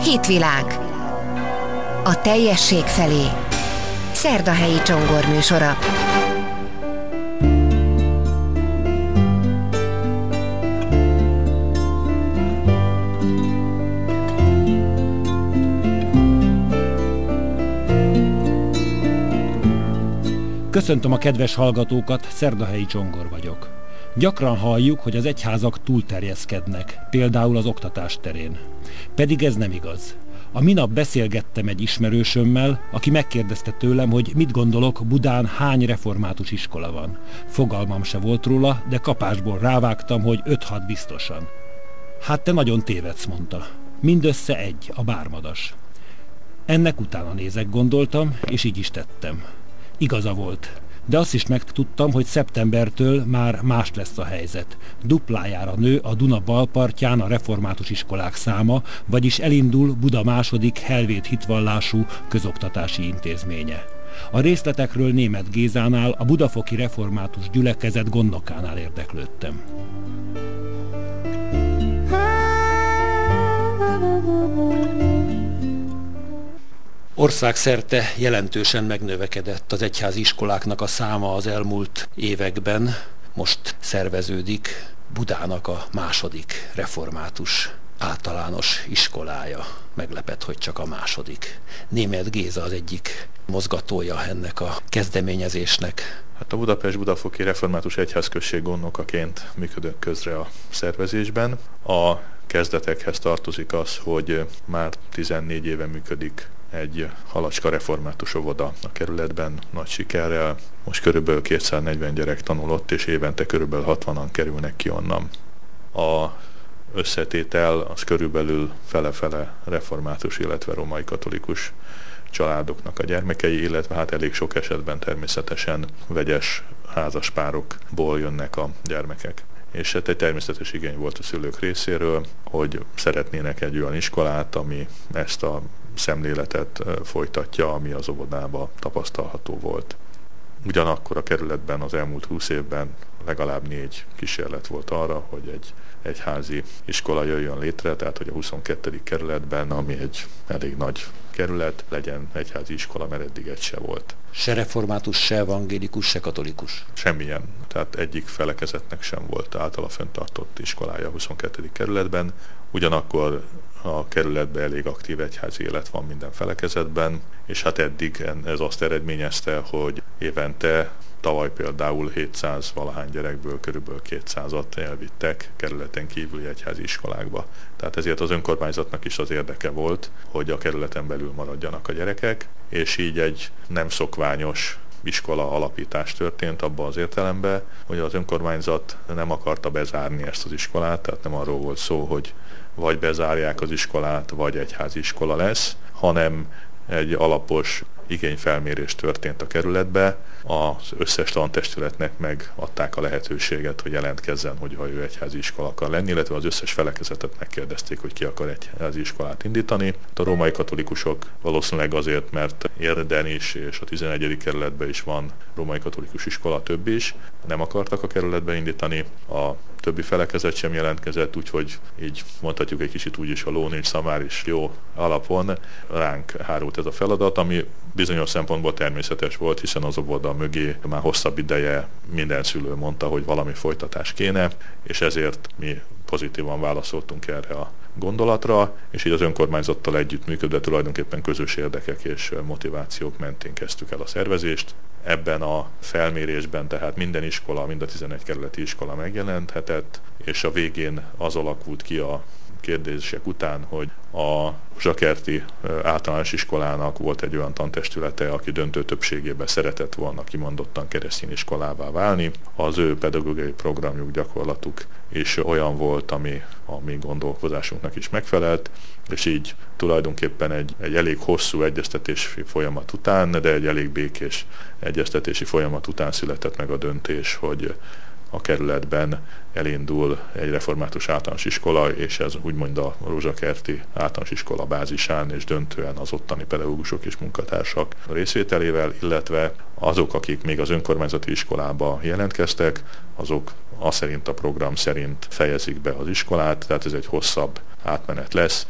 Hitvilág. A teljesség felé. Szerdahelyi Csongor műsora. Köszöntöm a kedves hallgatókat, Szerdahelyi Csongor vagyok. Gyakran halljuk, hogy az egyházak túlterjeszkednek, például az oktatás terén. Pedig ez nem igaz. A minap beszélgettem egy ismerősömmel, aki megkérdezte tőlem, hogy mit gondolok, Budán hány református iskola van. Fogalmam se volt róla, de kapásból rávágtam, hogy 5-6 biztosan. Hát te nagyon tévedsz, mondta. Mindössze egy, a Bármadas. Ennek utána nézek, gondoltam, és így is tettem. Igaza volt, de azt is megtudtam, hogy szeptembertől már más lesz a helyzet. Duplájára nő a Duna balpartján a református iskolák száma, vagyis elindul Buda második helvéd hitvallású közoktatási intézménye. A részletekről Németh Gézánál, a Budafoki Református Gyülekezet gondnokánál érdeklődtem. Országszerte jelentősen megnövekedett az egyházi iskoláknak a száma az elmúlt években. Most szerveződik Budának a második református általános iskolája. Meglepett, hogy csak a második. Németh Géza az egyik mozgatója ennek a kezdeményezésnek. Hát a Budapest-Budafoki Református Egyházközség gondnokaként működök közre a szervezésben. A kezdetekhez tartozik az, hogy már 14 éve működik egy halacska református óvoda a kerületben nagy sikerrel. Most körülbelül 240 gyerek tanul ott, és évente körülbelül 60-an kerülnek ki onnan. A összetétel az körülbelül fele-fele református, illetve római katolikus családoknak a gyermekei, illetve hát elég sok esetben természetesen vegyes házaspárokból jönnek a gyermekek. És hát egy természetes igény volt a szülők részéről, hogy szeretnének egy olyan iskolát, ami ezt a szemléletet folytatja, ami az óvodában tapasztalható volt. Ugyanakkor a kerületben az elmúlt 20 évben legalább 4 kísérlet volt arra, hogy egy egyházi iskola jöjjön létre, tehát hogy a 22. kerületben, ami egy elég nagy kerület, legyen egyházi iskola, mert eddig egy se volt. Se református, se evangélikus, se katolikus? Semmilyen. Tehát egyik felekezetnek sem volt általa fenntartott iskolája a 22. kerületben. Ugyanakkor a kerületben elég aktív egyházi élet van minden felekezetben, és hát eddig ez azt eredményezte, hogy évente, tavaly például 700 valahány gyerekből körülbelül 200-at elvittek kerületen kívüli egyházi iskolákba. Tehát ezért az önkormányzatnak is az érdeke volt, hogy a kerületen belül maradjanak a gyerekek, és így egy nem szokványos iskola alapítás történt abban az értelemben, hogy az önkormányzat nem akarta bezárni ezt az iskolát, tehát nem arról volt szó, hogy vagy bezárják az iskolát, vagy egyházi iskola lesz, hanem egy alapos igényfelmérés történt a kerületbe, az összes tantestületnek megadták a lehetőséget, hogy jelentkezzen, hogyha ő egyházi iskola akar lenni, illetve az összes felekezetet megkérdezték, hogy ki akar egyházi iskolát indítani. A római katolikusok valószínűleg azért, mert Érden is és a 11. kerületben is van római katolikus iskola, több is, nem akartak a kerületbe indítani, a többi felekezet sem jelentkezett, úgyhogy így mondhatjuk egy kicsit úgy is a ló nincs szamár is jó alapon ránk hárult ez a feladat, ami bizonyos szempontból természetes volt, hiszen az óvoda mögé már hosszabb ideje minden szülő mondta, hogy valami folytatás kéne, és ezért mi pozitívan válaszoltunk erre a gondolatra, és így az önkormányzattal együttműködve tulajdonképpen közös érdekek és motivációk mentén kezdtük el a szervezést. Ebben a felmérésben tehát minden iskola, mind a 11 kerületi iskola megjelenthetett, és a végén az alakult ki a kérdések után, hogy a Zsakerti általános iskolának volt egy olyan tantestülete, aki döntő többségében szeretett volna kimondottan keresztény iskolává válni. Az ő pedagógiai programjuk, gyakorlatuk is olyan volt, ami a mi gondolkozásunknak is megfelelt, és így tulajdonképpen egy elég hosszú egyeztetési folyamat után, de egy elég békés egyeztetési folyamat után született meg a döntés, hogy a kerületben elindul egy református általános iskola, és ez úgymond a Rózsakerti általános iskola bázisán, és döntően az ottani pedagógusok és munkatársak részvételével, illetve azok, akik még az önkormányzati iskolába jelentkeztek, azok szerint a program szerint fejezik be az iskolát, tehát ez egy hosszabb átmenet lesz.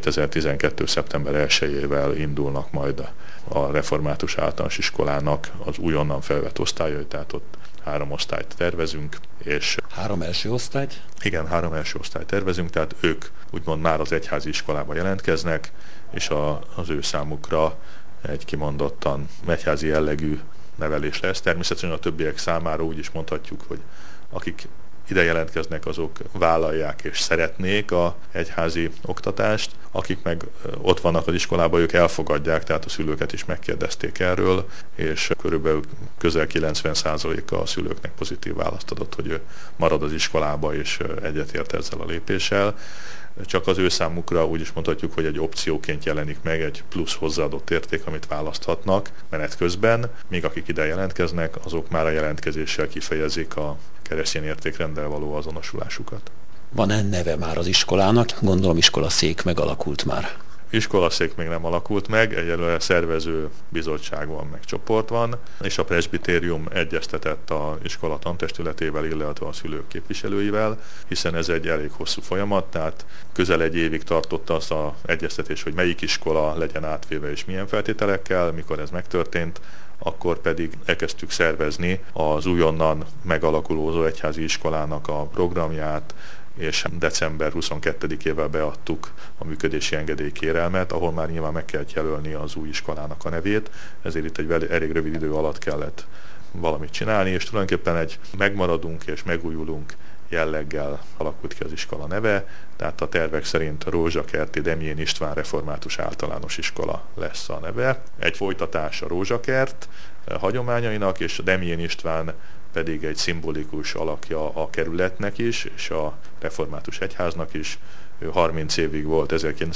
2012. szeptember 1-ével indulnak majd a református általános iskolának az újonnan felvett osztályai, tehát ott 3 osztályt tervezünk. És 3 első osztályt? Igen, 3 első osztályt tervezünk, tehát ők úgymond már az egyházi iskolába jelentkeznek, és az ő számukra egy kimondottan egyházi jellegű nevelés lesz. Természetesen a többiek számára úgy is mondhatjuk, hogy akik ide jelentkeznek, azok vállalják és szeretnék a egyházi oktatást, akik meg ott vannak az iskolában, ők elfogadják, tehát a szülőket is megkérdezték erről, és körülbelül közel 90%-a a szülőknek pozitív választ adott, hogy ő marad az iskolába és egyetért ezzel a lépéssel. Csak az ő számukra úgy is mondhatjuk, hogy egy opcióként jelenik meg, egy plusz hozzáadott érték, amit választhatnak menet közben, míg akik ide jelentkeznek, azok már a jelentkezéssel kifejezik a keresztény értékrenddel való azonosulásukat. Van-e neve már az iskolának? Gondolom iskolaszék megalakult már. Iskolaszék még nem alakult meg, egyelőre szervező bizottság van, meg csoport van, és a presbitérium egyeztetett az iskola tantestületével, illetve a szülők képviselőivel, hiszen ez egy elég hosszú folyamat, tehát közel egy évig tartott az az egyeztetés, hogy melyik iskola legyen átvéve és milyen feltételekkel, mikor ez megtörtént, akkor pedig elkezdtük szervezni az újonnan megalakulózó egyházi iskolának a programját, és december 22-ével beadtuk a működési engedélykérelmet, ahol már nyilván meg kellett jelölni az új iskolának a nevét, ezért itt egy elég rövid idő alatt kellett valamit csinálni, és tulajdonképpen egy megmaradunk és megújulunk jelleggel alakult ki az iskola neve, tehát a tervek szerint Rózsakerti Demjén István Református Általános Iskola lesz a neve. Egy folytatás a Rózsakert hagyományainak, és a Demjén István pedig egy szimbolikus alakja a kerületnek is, és a református egyháznak is. Ő 30 évig volt,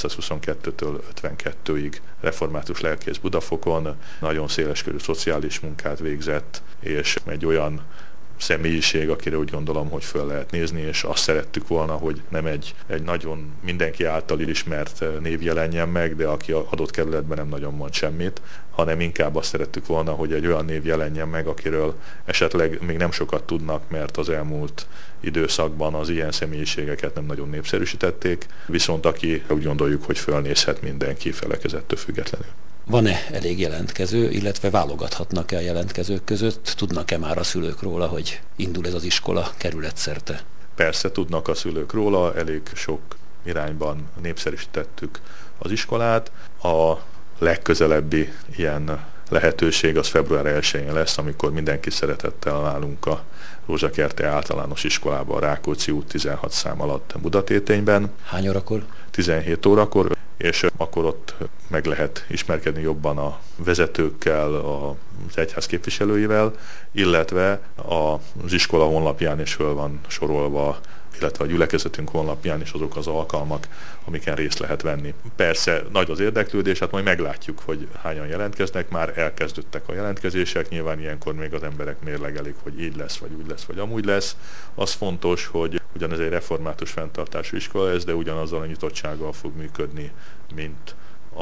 1922-től 52-ig református lelkész Budafokon, nagyon széleskörű szociális munkát végzett, és egy olyan személyiség, akire úgy gondolom, hogy föl lehet nézni, és azt szerettük volna, hogy nem egy nagyon mindenki által ismert név jelenjen meg, de aki adott kerületben nem nagyon mond semmit, hanem inkább azt szerettük volna, hogy egy olyan név jelenjen meg, akiről esetleg még nem sokat tudnak, mert az elmúlt időszakban az ilyen személyiségeket nem nagyon népszerűsítették, viszont aki úgy gondoljuk, hogy fölnézhet mindenki felekezettől függetlenül. Van-e elég jelentkező, illetve válogathatnak-e a jelentkezők között? Tudnak-e már a szülők róla, hogy indul ez az iskola kerületszerte? Persze tudnak a szülők róla, elég sok irányban népszerűsítettük az iskolát. A legközelebbi ilyen lehetőség az február 1-én lesz, amikor mindenki szeretettel nálunk a Rózsakerti Általános Iskolába, a Rákóczi út 16 szám alatt Budatétényben. Hány órakor? 17 órakor, és akkor ott meg lehet ismerkedni jobban a vezetőkkel, az egyház képviselőivel, illetve az iskola honlapján is föl van sorolva, illetve a gyülekezetünk honlapján is azok az alkalmak, amiken részt lehet venni. Persze nagy az érdeklődés, hát majd meglátjuk, hogy hányan jelentkeznek, már elkezdődtek a jelentkezések, nyilván ilyenkor még az emberek mérlegelik, hogy így lesz, vagy úgy lesz, vagy amúgy lesz. Az fontos, hogy ugyanez egy református fenntartású iskola ez, de ugyanazzal a nyitottsággal fog működni, mint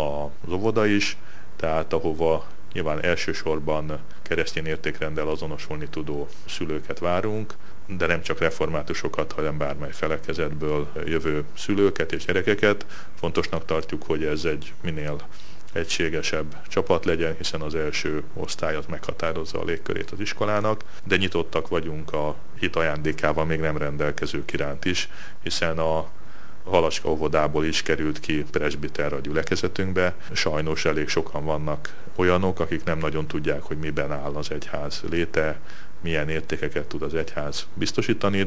az óvoda is, tehát ahova nyilván elsősorban keresztény értékrenddel azonosulni tudó szülőket várunk, de nem csak reformátusokat, hanem bármely felekezetből jövő szülőket és gyerekeket. Fontosnak tartjuk, hogy ez egy minél egységesebb csapat legyen, hiszen az első osztály az meghatározza a légkörét az iskolának, de nyitottak vagyunk a hit ajándékával még nem rendelkezők iránt is, hiszen a Halacska óvodából is került ki presbiter a gyülekezetünkbe. Sajnos elég sokan vannak olyanok, akik nem nagyon tudják, hogy miben áll az egyház léte, milyen értékeket tud az egyház biztosítani,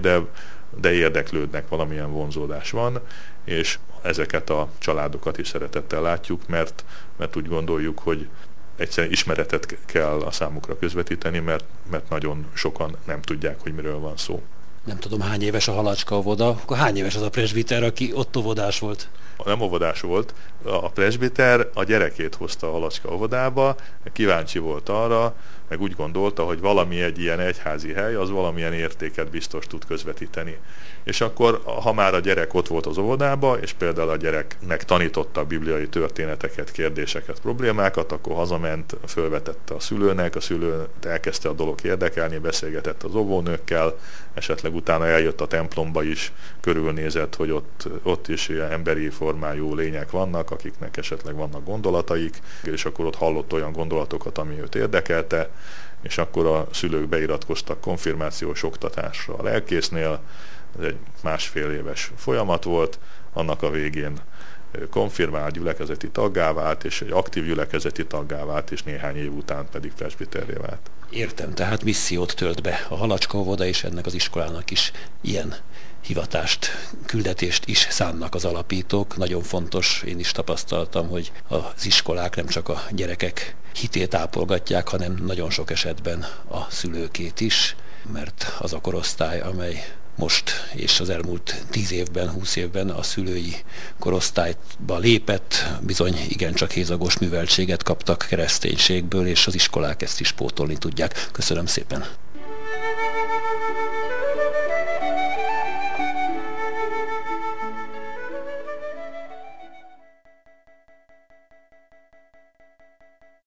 de érdeklődnek, valamilyen vonzódás van, és ezeket a családokat is szeretettel látjuk, mert úgy gondoljuk, hogy egyszerűen ismeretet kell a számukra közvetíteni, mert nagyon sokan nem tudják, hogy miről van szó. Nem tudom, hány éves a Halacska óvoda, akkor hány éves az a presbiter, aki ott óvodás volt? Nem óvodás volt, a presbiter a gyerekét hozta a Halacska óvodába, kíváncsi volt arra, meg úgy gondolta, hogy valami egy ilyen egyházi hely, az valamilyen értéket biztos tud közvetíteni. És akkor, ha már a gyerek ott volt az óvodába, és például a gyereknek tanította a bibliai történeteket, kérdéseket, problémákat, akkor hazament, fölvetette a szülőnek, a szülő elkezdte a dolog érdekelni, beszélgetett az óvónőkkel, esetleg utána eljött a templomba is, körülnézett, hogy ott is ilyen emberi formájú lények vannak, akiknek esetleg vannak gondolataik, és akkor ott hallott olyan gondolatokat, ami őt érdekelte, és akkor a szülők beiratkoztak konfirmációs oktatásra a lelkésznél. Ez egy 1,5 éves folyamat volt, annak a végén konfirmált, gyülekezeti taggá vált, és egy aktív gyülekezeti taggá vált, és néhány év után pedig presbiterré vált. Értem, tehát missziót tölt be a Halacska óvoda, és ennek az iskolának is ilyen hivatást, küldetést is szánnak az alapítók. Nagyon fontos, én is tapasztaltam, hogy az iskolák nem csak a gyerekek hitét ápolgatják, hanem nagyon sok esetben a szülőkét is, mert az a korosztály, amely most és az elmúlt 10 évben, 20 évben a szülői korosztályba lépett, bizony igencsak hézagos műveltséget kaptak kereszténységből, és az iskolák ezt is pótolni tudják. Köszönöm szépen!